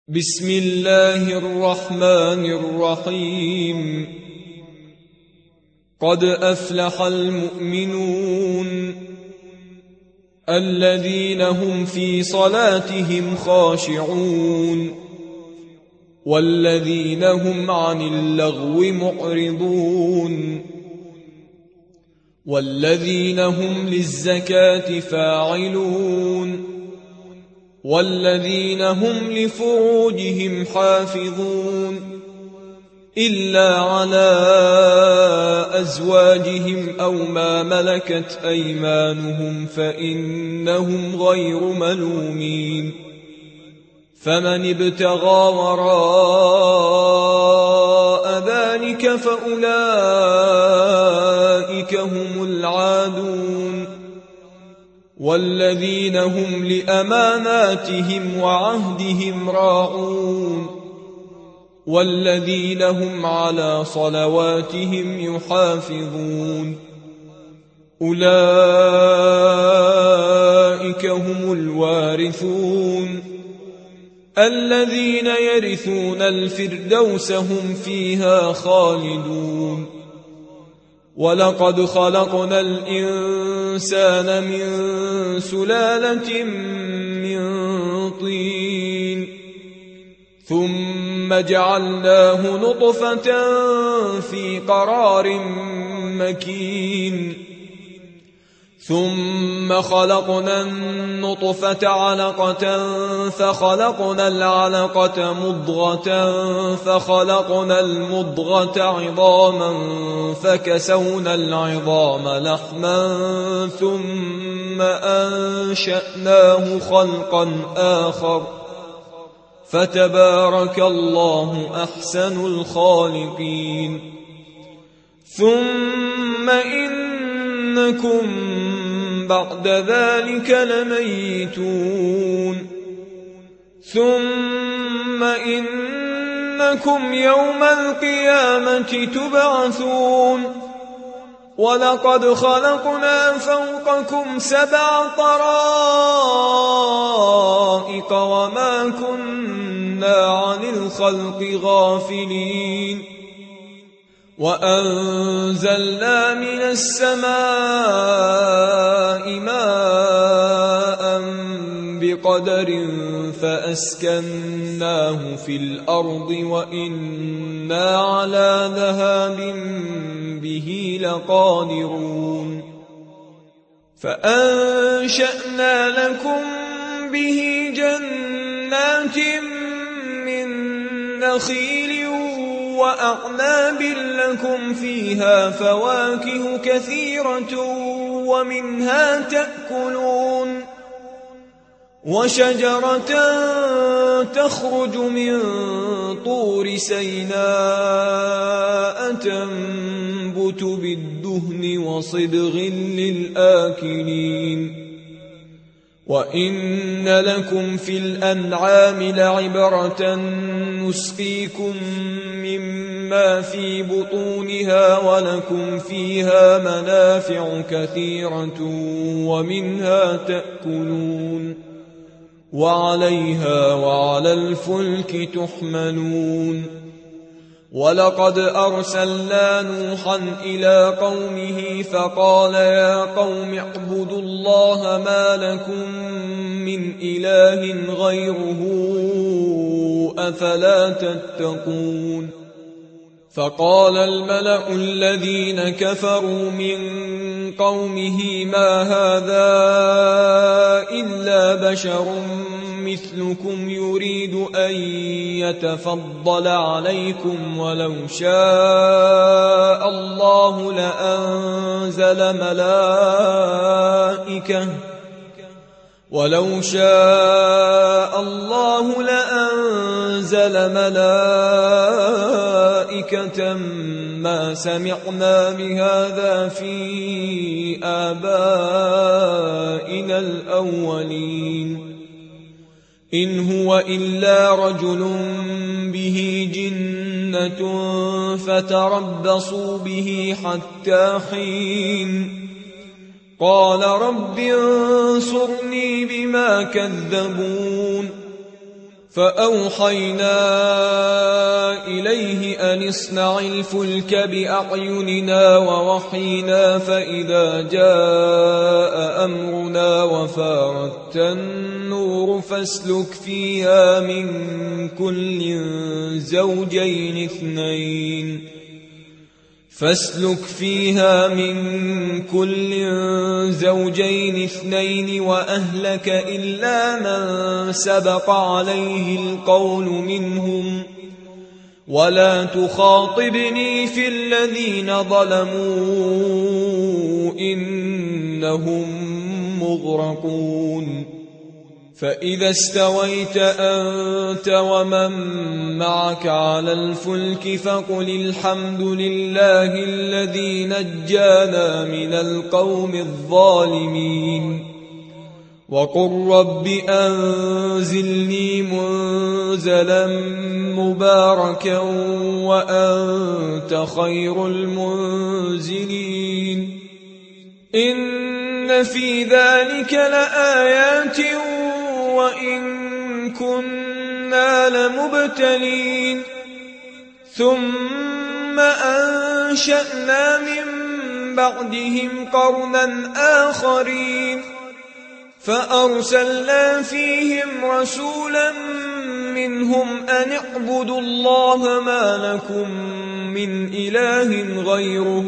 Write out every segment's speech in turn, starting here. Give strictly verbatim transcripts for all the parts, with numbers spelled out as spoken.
بسم الله الرحمن الرحيم. قد أفلح المؤمنون الذين هم في صلاتهم خاشعون والذين هم عن اللغو معرضون والذين هم للزكاة فاعلون والذين هم لفروجهم حافظون إلا على أزواجهم أو ما ملكت أيمانهم فإنهم غير ملومين. فمن ابتغى وراء ذلك فأولئك هم العادون والذين هم لأماناتهم وعهدهم راعون والذين هم على صلواتهم يحافظون. أولئك هم الوارثون الذين يرثون الفردوس هم فيها خالدون. ولقد خلقنا الإنسان من سلالة من طين ثم جعلناه نطفة في قرار مكين ثم خلقنا النطفة علقة فخلقنا العلقة مضغة فخلقنا المضغة عظاما فكسونا العظام لحما ثم أنشأناه خلقا آخر فتبارك الله أحسن الخالقين. ثم إنكم بعد ذلك لميتون ثم إنكم يوم القيامة تبعثون. ولقد خلقنا فوقكم سبع طرائق وما كنا عن الخلق غافلين. وأنزلنا من السماء ماء بقدر فأسكناه في الأرض وإنا على ذهاب به لقادرون. فأنشأنا لكم به جنات من نخيل وأعناب لكم فيها فواكه كثيرة ومنها تأكلون. وشجرة تخرج من طور سيناء تنبت بالدهن وصبغ للآكلين. وإن لكم في الأنعام لعبرة نسقيكم مما في بطونها ولكم فيها منافع كثيرة ومنها تأكلون وعليها وعلى الفلك تحملون. ولقد أرسلنا نوحا إلى قومه فقال يا قوم اعبدوا الله ما لكم من إله غيره أفلا تتقون. فقال الملأ الذين كفروا من قومه ما هذا إلا بشر مثلكم يريد أن يتفضل عليكم ولو شاء الله لأنزل ملائكة ولو شاء الله لأنزل ملائكة ما سمعنا بهذا في آبائنا الأولين إن هو إلا رجل به جنة فتربصوا به حتى حين. قال رب انصرني بما كذبون فأوحينا إليه أن اصنع الفلك بأعيننا ووحينا فإذا جاء أمرنا وفارت النور فاسلك فيها من كل زوجين اثنين فاسلك فيها من كل زوجين اثنين وأهلك إلا من سبق عليه القول منهم ولا تخاطبني في الذين ظلموا إنهم مغرقون فإذا استويت أنت ومن معك على الفلك فقل الحمد لله الذي نجانا من القوم الظالمين وقل رب أنزلني منزلا مباركا وأنت خير المنزلين إن في ذلك لآيات وإن كنا لمبتلين ثم أنشأنا من بعدهم قرنا آخرين فأرسلنا فيهم رسولا منهم أن اعبدوا الله ما لكم من إله غيره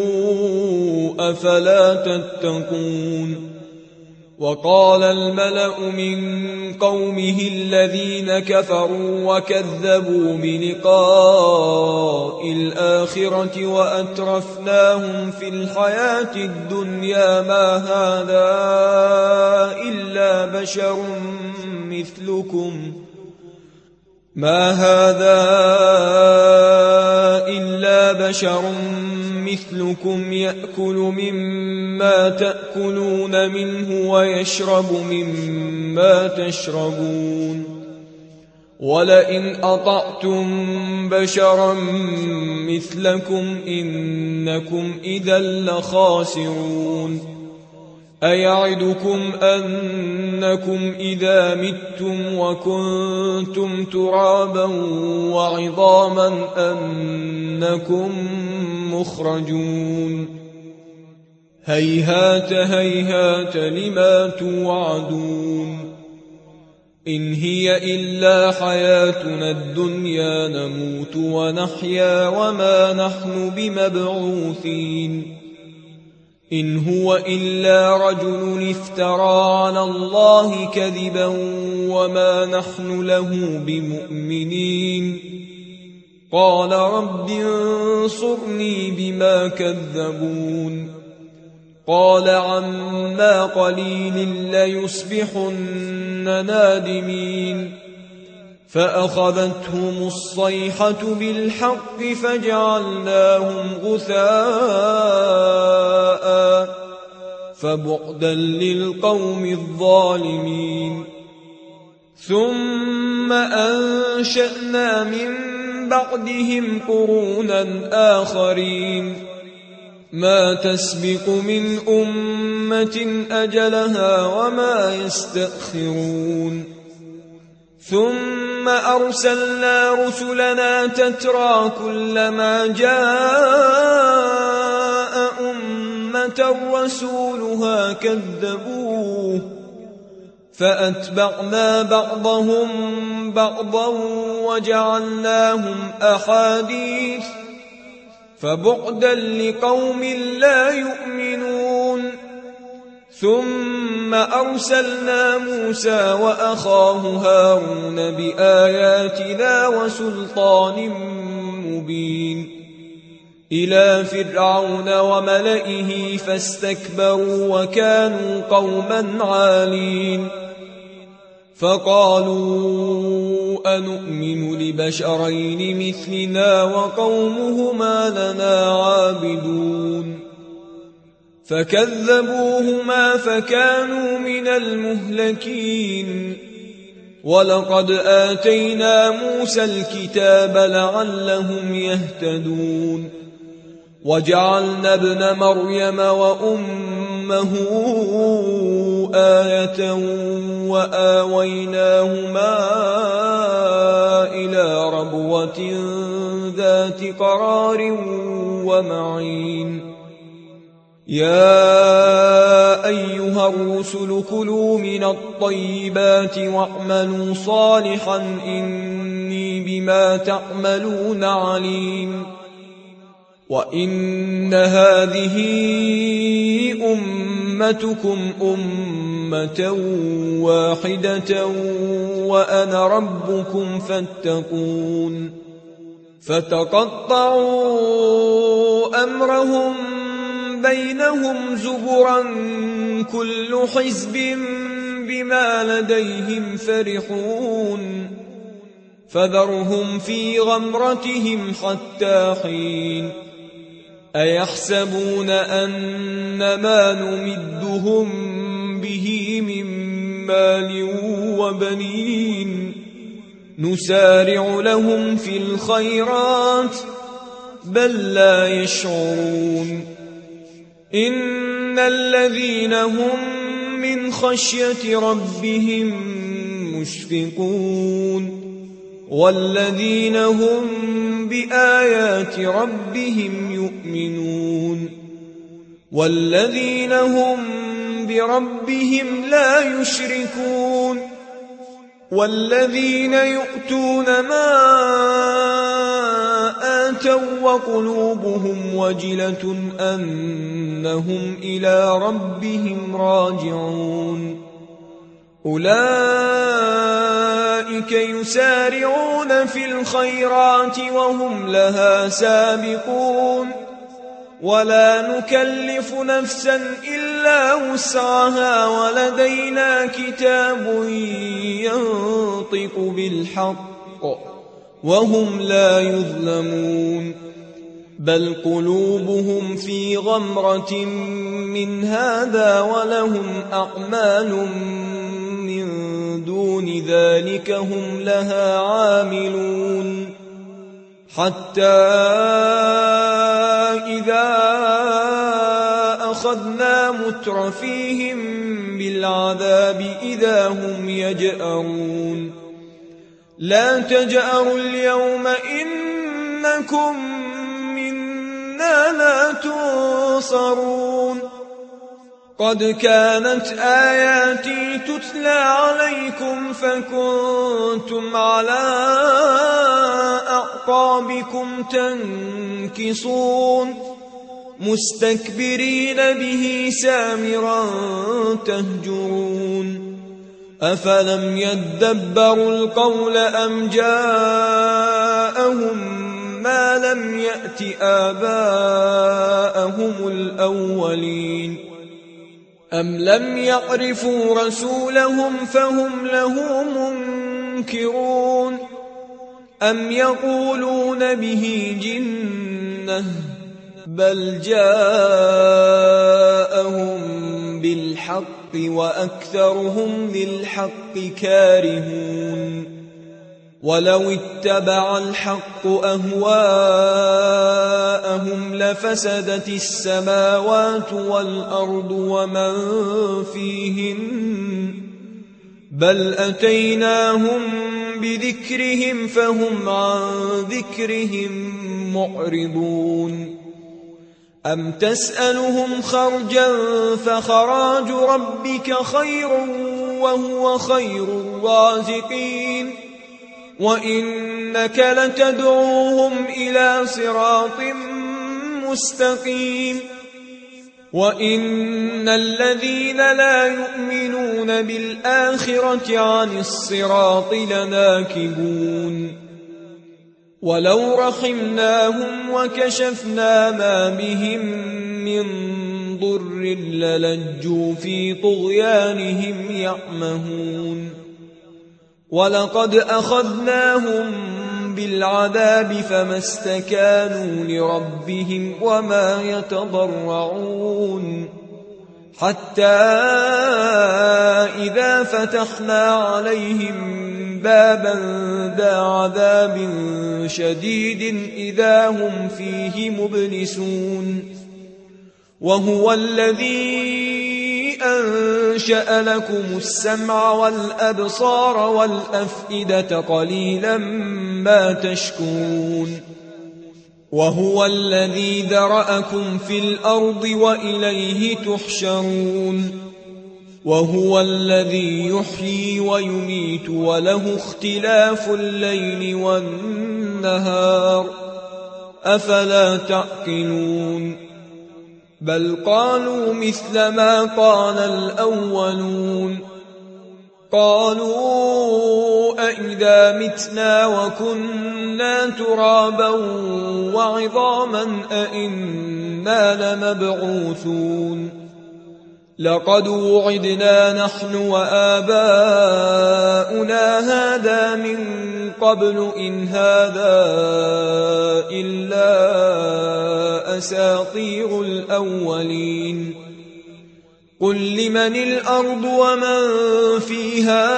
أفلا تتقون وقال الملأ من قومه الذين كفروا وكذبوا بلقاء الآخرة وأترفناهم في الحياة الدنيا ما هذا إلا بشر مثلكم ما هذا إلا بشر مثلكم يأكل مما تأكلون منه ويشرب مما تشربون ولئن أطعتم بشرا مثلكم إنكم إذا لخاسرون أيعدكم أنكم إذا متم وكنتم ترابا وعظاما أنكم مخرجون هيهات هيهات لما توعدون إن هي إلا حياتنا الدنيا نموت ونحيا وما نحن بمبعوثين إن هو إلا رجل افترى على الله كذبا وما نحن له بمؤمنين قال رب انصرني بما كذبون قال عما قليل ليصبحن نادمين فأخذتهم الصيحة بالحق فجعلناهم غثاء فبعدا للقوم الظالمين ثم أنشأنا من بعدهم قرونا آخرين ما تسبق من أمة أجلها وما يستأخرون ثم أرسلنا رسلنا تترى كلما جاء أمة رسولها كذبوه فأتبعنا بعضهم بعضا وجعلناهم أحاديث فبعدا لقوم لا يؤمنون ثم أرسلنا موسى وأخاه هارون بآياتنا وسلطان مبين إلى فرعون وملئه فاستكبروا وكانوا قوما عالين فقالوا أنؤمن لبشرين مثلنا وقومهما لنا عابدون فكذبوهما فكانوا من المهلكين ولقد آتينا موسى الكتاب لعلهم يهتدون وجعلنا ابن مريم وأمه آية وآويناهما إلى ربوة ذات قرار ومعين يا أيها الرسل كلوا من الطيبات واعملوا صالحا إني بما تعملون عليم وإن هذه أمتكم أمة واحدة وأنا ربكم فاتقون فتقطعوا أمرهم بينهم زبرا كل حزب بما لديهم فرحون فذرهم في غمرتهم حتى حين أيحسبون أن ما نمدهم به من مال وبنين نسارع لهم في الخيرات بل لا يشعرون إن الذين هم من خشية ربهم مشفقون والذين هم بآيات ربهم يؤمنون والذين هم بربهم لا يشركون والذين يؤتون ما آتوا وقلوبهم وجلة أنهم إلى ربهم راجعون أولئك يسارعون في الخيرات وهم لها سابقون ولا نكلف نفسا إلا وسعها ولدينا كتاب ينطق بالحق وهم لا يظلمون بل قلوبهم في غمرة من هذا ولهم أعمال من دون ذلك هم لها عاملون حتى إذا أخذنا مترفيهم بالعذاب إذا هم يجأرون لا تجأروا اليوم إنكم منا لا تنصرون قد كانت آياتي تتلى عليكم فكنتم على أعقابكم تنكصون مستكبرين به سامرا تهجرون أفلم يدبروا القول أم جاءهم ما لم يأت آباءهم الأولين أم لم يعرفوا رسولهم فهم له منكرون أم يقولون به جنة بل جاءهم بالحق وأكثرهم للحق كارهون ولو اتبع الحق أهواءهم لفسدت السماوات والأرض ومن فيهن بل أتيناهم بذكرهم فهم عن ذكرهم معرضون أم تسألهم خرجا فخراج ربك خير وهو خير الرازقين وإنك لتدعوهم إلى صراط مستقيم وإن الذين لا يؤمنون بالآخرة عن الصراط لناكبون ولو رحمناهم وكشفنا ما بهم من ضر للجوا في طغيانهم يعمهون ولقد أخذناهم بالعذاب فما استكانوا لربهم وما يتضرعون حتى إذا فتحنا عليهم بابا ذا عذاب شديد إذا هم فيه مبلسون وهو الذي أنشأ لكم السمع والأبصار والأفئدة قليلا ما تشكرون وهو الذي ذرأكم في الأرض وإليه تحشرون وهو الذي يحيي ويميت وله اختلاف الليل والنهار أفلا تعقلون بل قالوا مثل ما قال الأولون قالوا أئذا متنا وكنا ترابا وعظاما أئنا لمبعوثون لقد وعدنا نحن وآباؤنا هذا من قبل إن هذا إلا أساطير الأولين قل لمن الأرض ومن فيها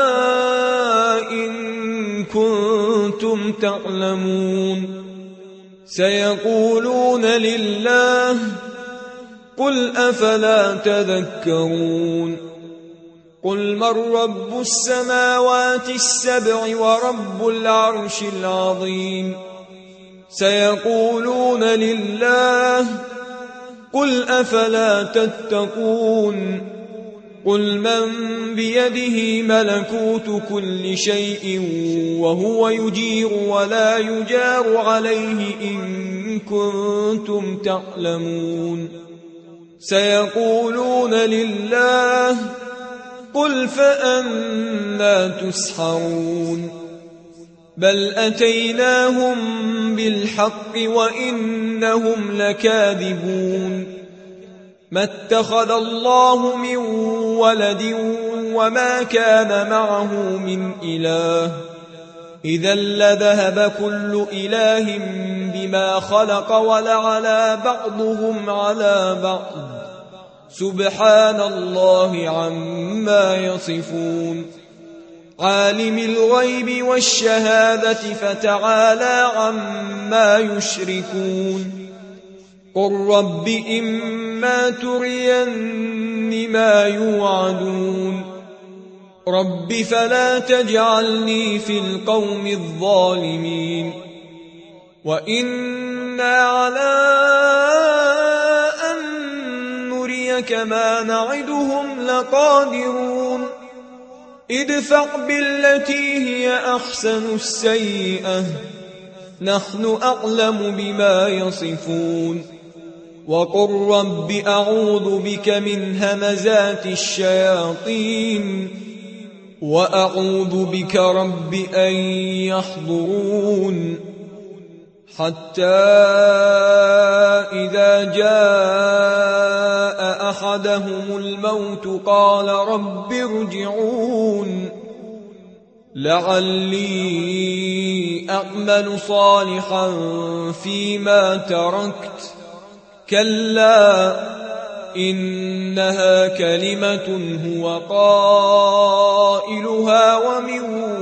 إن كنتم تعلمون سيقولون لله قل أفلا تذكرون قل من رب السماوات السبع ورب العرش العظيم سيقولون لله قل أفلا تتقون قل من بيده ملكوت كل شيء وهو يجير ولا يجار عليه إن كنتم تعلمون سيقولون لله قل فأنى تسحرون بل أتيناهم بالحق وإنهم لكاذبون ما اتخذ الله من ولد وما كان معه من إله إذا لذهب كل إله بما خلق ولعلى بعضهم على بعض سبحان الله عما يصفون عالم الغيب والشهادة فتعالى عما يشركون قل رب إما ترين ما يوعدون رب فلا تجعلني في القوم الظالمين وإنا على أن نريك ما نعدهم لقادرون ادفع بالتي هي أحسن السيئة نحن أعلم بما يصفون وقل رب أعوذ بك من همزات الشياطين وأعوذ بك رب أن يحضرون حتى إذا جاء أحدهم الموت قال رب ارجعون لعلي أعمل صالحا فيما تركت كلا إنها كلمة هو قائلها ومن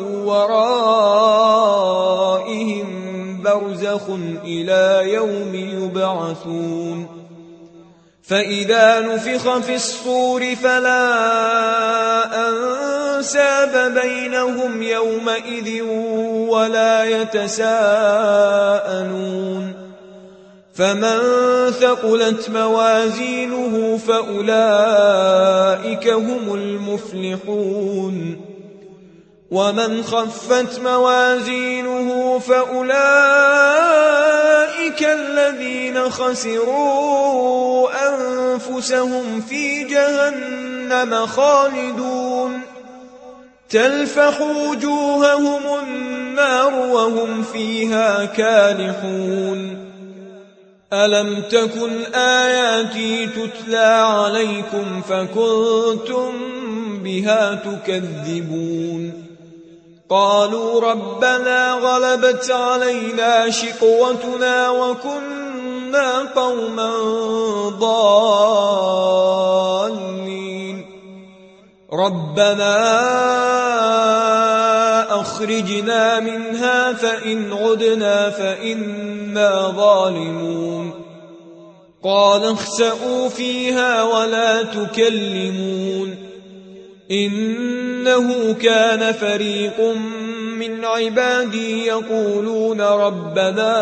ورائهم برزخ إلى يوم يبعثون فإذا نفخ في الصور فلا أنساب بينهم يومئذ ولا يتساءلون فمن ثقلت موازينه فأولئك هم المفلحون ومن خفت موازينه فأولئك الذين خسروا أنفسهم في جهنم خالدون تلفح وجوههم النار وهم فيها كالحون ألم تكن آياتي تتلى عليكم فكنتم بها تكذبون قالوا ربنا غلبت علينا شقوتنا وكنا كنا قوما ضالين ربنا أخرجنا منها فإن عدنا فإنا ظالمون قال اخسئوا فيها ولا تكلمون إنه كان فريق من عبادي يقولون ربنا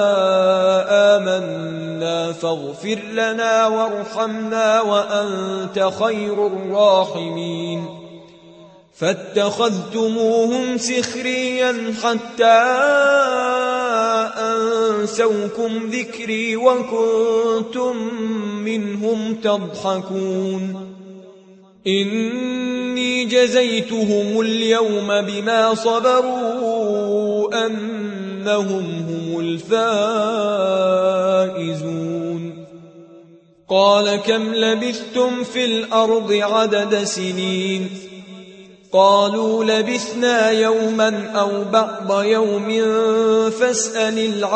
آمنا فاغفر لنا وارحمنا وأنت خير الراحمين فاتخذتموهم سخريا حتى أنسوكم ذكري وكنتم منهم تضحكون إني جزيتهم اليوم بما صبروا أنهم هم الفائزون قال كم لبثتم في الأرض عدد سنين قالوا لبثنا يوما أو بعض يوم فاسأل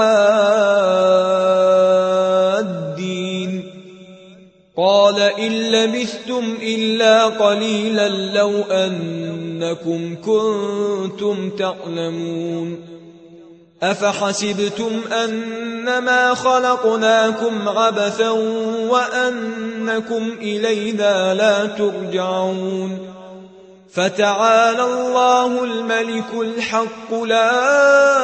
العادين قال إن لبثتم إلا قليلا لو أنكم كنتم تعلمون أفحسبتم أنما خلقناكم عبثا وأنكم إلينا لا ترجعون فتعالى الله الملك الحق لا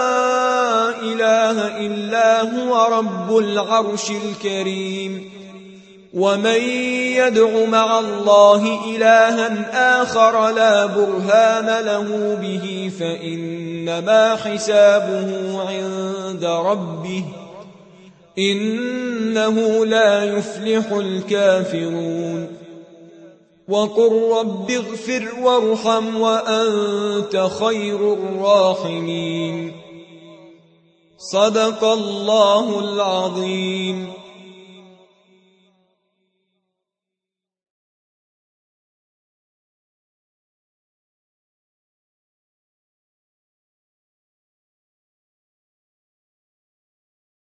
إله إلا هو رب العرش الكريم ومن يدع مع الله إلها آخر لا برهان له به فإنما حسابه عند ربه إنه لا يفلح الكافرون وقل رب اغفر وارحم وأنت خير الراحمين صدق الله العظيم.